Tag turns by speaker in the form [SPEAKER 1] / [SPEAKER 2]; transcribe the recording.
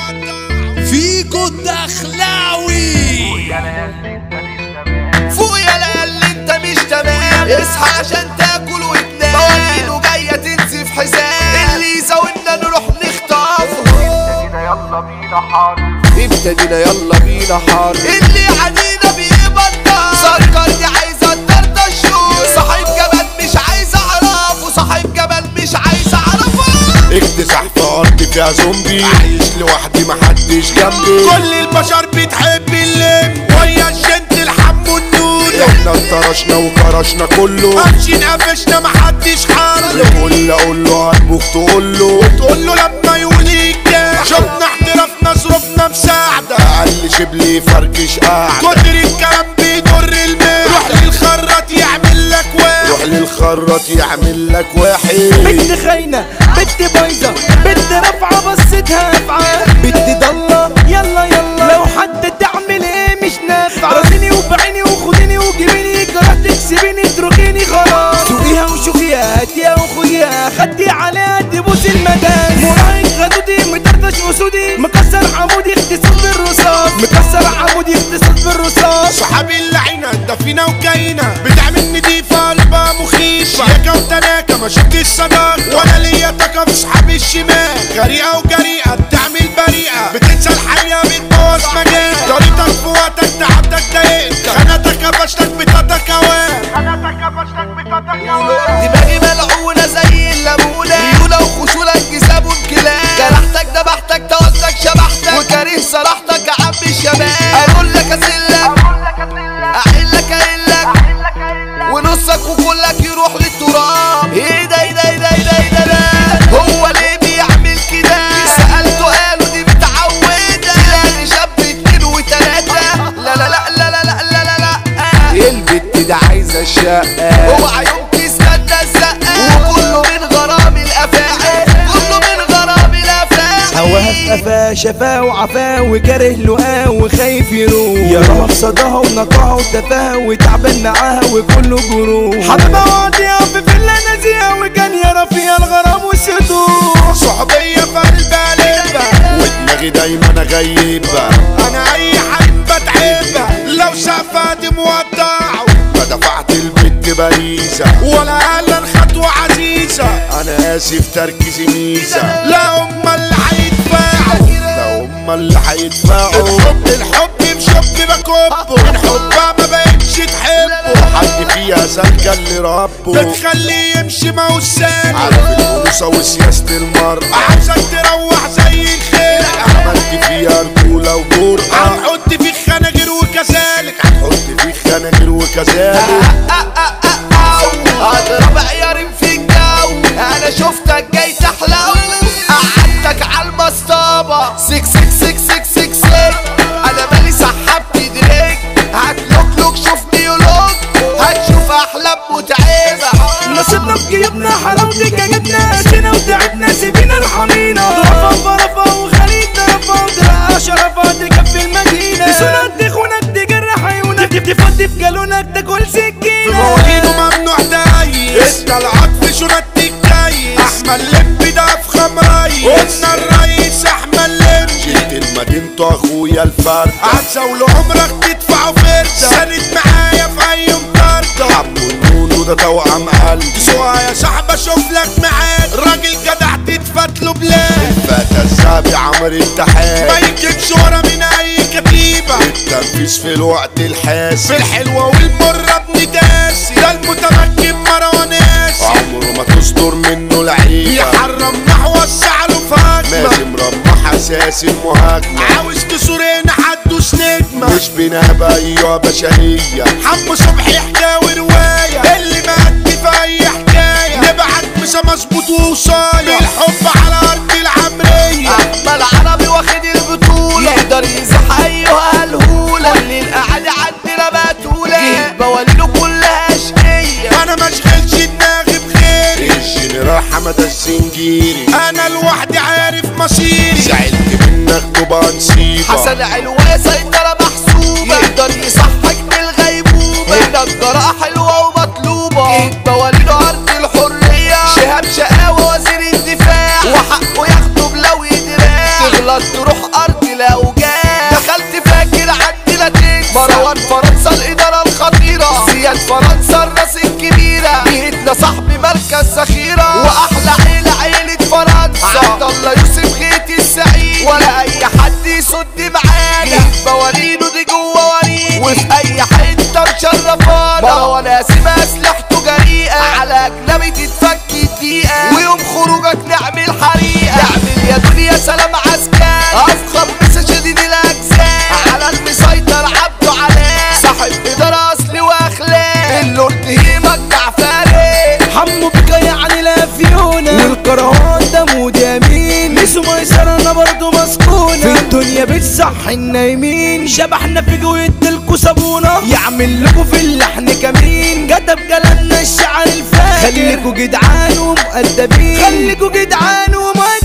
[SPEAKER 1] فيكو الدخلاوي
[SPEAKER 2] فوق يا ليالي انت مش تمام، اصحى عشان تاكل وتنام، مواليده جايه تنزف حزام، اللي يزاولنا نروح نخطفه. ابتدينا يلا بينا حار، اللي عدينا بيبطل سكر دي عايزه تطرطشه، صاحب جبل مش عايز اعرفه، صاحب جبل مش عايز اعرفه.
[SPEAKER 3] اكتسح في ارض فيها زومبي، عايش لوحدي محدش جنبي، كل البشر بتحب اللم ويا الجنت الحم والنور، احنا انطرشنا وكرشنا كله، امشي قفشنا محدش حر، كل اقول له هتبوك تقول له لما يوليك شفنا احترافنا ظروفنا مساعدة، اقل شبلي فركش قاعدة، كتر الكلام بيضر الماء، روح للخراط يعمل لك واحد، روح للخراط يعمل لك واحد.
[SPEAKER 4] بنت خاينة بنت بايظة بنت رافعة بصتها افعى، بنت ضلة يلا يلا لو حد تعمل ايه مش نافعة، راسيني وبعيني وخديني وجيبيني كره تكسبيني اتركيني خلاص، سوقيها وشوفيها هاتيها وخديها خدي عليها تبوس المدام، مراهق غدودي مطرطش وسودي مكسر عمودي اختصاص بالرصاص، مكسر عمودي اختصاص بالرصاص،
[SPEAKER 3] صحابي اللعينة دفينا وجاينا بتعمل نضيفة قلبها مخيفة، شياكة وتناكة ما شفتش صداقة ولا ليا طاقة في صحاب الشمال، غريقة وجريئة بتعمل بريئة بتنسى الحياة بتبوظ مجال، طريقتك في وقتك تعبتك ضايقتك، خانتك قفشتك بتاتك اوان،
[SPEAKER 2] دماغي ملعونة زي الليمونة، ريولة وخشولة انكساب وانكلاب، جرحتك دبحتك توزك شبحتك، وكاره صراحتك يا عم الشباب، اقول لك اسلك احلك اقلك ونصك وكلك يروح للتراب، ايه ده ايه ده ايه ده ايه ده ايه ده، هو ليه بيعمل كده؟ سألته قالوا دي متعودة، تلاقي شاب اتنين وتلاتة، لا لا لا لا لا لا لا لا لا،
[SPEAKER 3] البت دي عايزة الشقة،
[SPEAKER 2] اوعى يوم تستنى الزقة، وكله من غرام الافاعي، كله من غرام الافاعي،
[SPEAKER 4] هواها في قفاه شفاه وعفاه وكاره لقاه وخايف يروح، يراها في صداها ونقاها وتفاها وتعبان معاها وكله جروح، حبيبها واطية في فيلا نازية وكان يرى فيها الغرام والسطوح،
[SPEAKER 3] صحوبية في قلبها لبة ودماغي دايما غيبة، انا اي حد بتعبها لو سقفها مودعه، ما دفعت البت باريزة ولا اهلا خطوة عزيزة، انا اسف تركيزي ميزة، لا هما اللي هيدفعوا، لا هما اللي هيدفعوا، الحب بشب بكبه، من حبها ما بقتش تحبه، حد فيها سلكة اللي ربه، بتخليه يمشي موساني، عارف الانوثة وسياسة المرأة، عاوزك تروح زي الخير، عملت فيها رجولة وجرأة، هنحط فيك خناجر وكذلك، هنحط فيك خناجر وكذلك،
[SPEAKER 2] اضرب عيارين في الجو، انا شفتك جاي تحلو، قعدتك على المصطبة، سك سك سك سك سك سك، انا مالي سحبت دريك، هتلوك شوف نيولوك، هتشوف احلام متعبة،
[SPEAKER 4] نصيبنا في جيوبنا حلاوتك جبنا قاسينا وتعبنا سيبينا الحمينة، ضعفة وفرفة وخليج طرفة وترقى شرفة تكفي المدينة، تسونك تخونك تجرح عيونك تفضي في جالونك تاكل سكينة،
[SPEAKER 3] في مواعيده ممنوع دايس، انت العطف شنط تكايس، احمد لمبي ده في خمرايس، قلنا الرئيس احمد لمبي، جيت المدينة اخويا الفرد، عزة ولعمرك تدفعوا فردة، سند معايا في اي مطاردة، عمو النونو ده توأم قلبي، تسوقها يا صاحبي اشوف لك ميعاد، راجل جدع تتفتله بلاد، الفتى الذهبي عمرو التحاد، ما يجيبش ورا من اي كتيبة، التنفيذ في الوقت الحاسم، في الحلوة والمرة ابن داسي، ده المتمكن مروان ياسي، عمره ما تصدر منه لعيبة، يحرم نحو السعل فاجمة، لازم رمح اساسي المهاجمة، عاوز تسورين حدوس نجمة، مش بنابة ايوه بشرية، حمو صبحي حكاوي رواية، اللي مات في اي حكاية، نبعت مسا مظبوط وصاية، الحب على ارض العمرية،
[SPEAKER 2] احمد عربي واخد البطولة، يقدر يزح ايها الهولة، كل القعدة عندنا بتولة، بوالينه كلها اشقية،
[SPEAKER 3] انا مشغلش دماغي بخيري، الجنرال حمد السنجيري، انا لوحدي عارف مصيري، زعلت منك تبقى نسيبة،
[SPEAKER 2] حسن علوية سيطرة محسوبة، يقدر يصحك من الغيبوبة، هنا الجراءة حلوة ومطلوبة، بوالينه ارض الحرية، شهاب شقاوة وزير الدفاع، وحقه يخطب لو يدراع، تغلط تروح الاوجاع. دخلت فاكر عندي لا تنسى مروان فرنسا الاداره الخطيره، زياد فرنسا الراس الكبيره، بيتنا صاحبي مركز ذخيره، واحلى عيله فرنسا عبد الله يوسف غيتي السعيد، ولا اي حد يسد معانا جيب بوالينه دي جوه وريد، وفي اي حته مشرفانا مروان قاسم اسلحته جريئه، على اجنبي تتفك دقيقه، ويوم خروجك نعمل حريقه، نعمل يا دنيا سلام عسكري، افخم مسا شديد الاجزاء، على المسيطر عبده علاء، صاحب اداره اصلي واخلاق، اللورد هيمك جعفري،
[SPEAKER 4] حمو بك يعني لا فيونا، والكرهان ده مود يمين، ميسو ميسر انا برضو مسكونة، في الدنيا بتصح النايمين، شبحنا في ويدلكوا صابونة، يعمل لكوا في اللحن كمين، كتب كلامنا الشعر الفاجر، خليكوا جدعان ومؤدبين، خليكوا جدعان ومؤدبين.